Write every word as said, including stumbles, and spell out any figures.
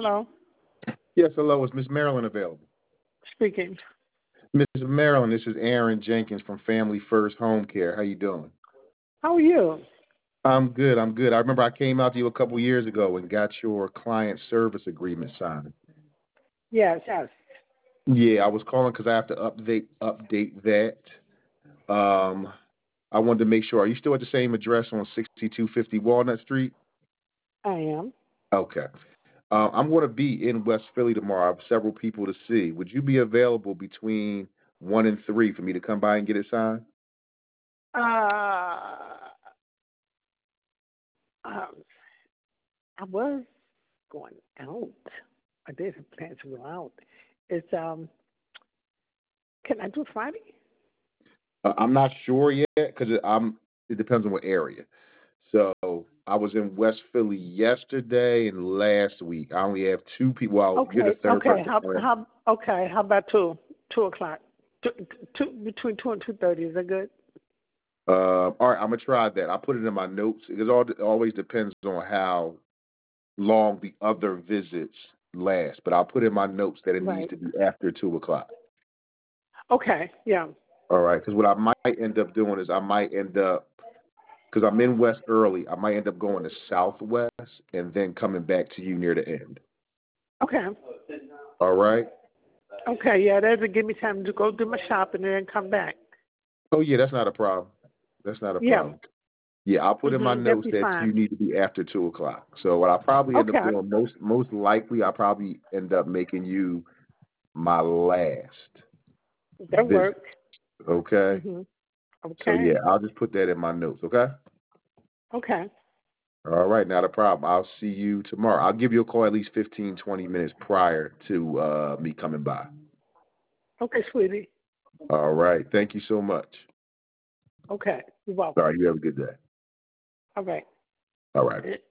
Hello. Yes, hello. Is Miss Marilyn available? Speaking. Miss Marilyn, this is Aaron Jenkins from Family First Home Care. How you doing? How are you? I'm good. I'm good. I remember I came out to you a couple years ago and got your client service agreement signed. Yes, yes. Yeah, I was calling because I have to update update that. Um, I wanted to make sure. Are you still at the same address on sixty-two fifty Walnut Street? I am. Okay. Uh, I'm going to be in West Philly tomorrow. I have several people to see. Would you be available between one and three for me to come by and get it signed? Uh, um, I was going out. I did have plans to go out. It's um. Can I do Friday? Uh, I'm not sure yet because it, I'm. It depends on what area. So I was in West Philly yesterday and last week. I only have two people. Well, Okay. you're the third Okay. person. How how okay? How about two two o'clock? Two, two between two and two thirty. Is that good? Uh, all right, I'm gonna try that. I put it in my notes. It all it always depends on how long the other visits last. But I'll put in my notes that it Right. needs to be after two o'clock. Okay. Yeah. All right, because what I might end up doing is I might end up because I'm in West early. I might end up going to Southwest and then coming back to you near the end. Okay. All right. Okay. Yeah. That'll give me time to go do my shopping and then come back. Oh yeah, that's not a problem. That's not a Yeah. problem. Yeah, I'll put in my Mm-hmm. That'll notes be that fine. you need to be after two o'clock. So what I probably end Okay. up doing most most likely I probably end up making you my last That visit. works. Okay. Mhm. So yeah, Okay. I'll just put that in my notes. Okay. Okay. All right, not a problem. I'll see you tomorrow. I'll give you a call at least fifteen, twenty minutes prior to uh, me coming by. Okay, sweetie. All right. Thank you so much. Okay. You're All welcome. right. You have a good day. All right. All right.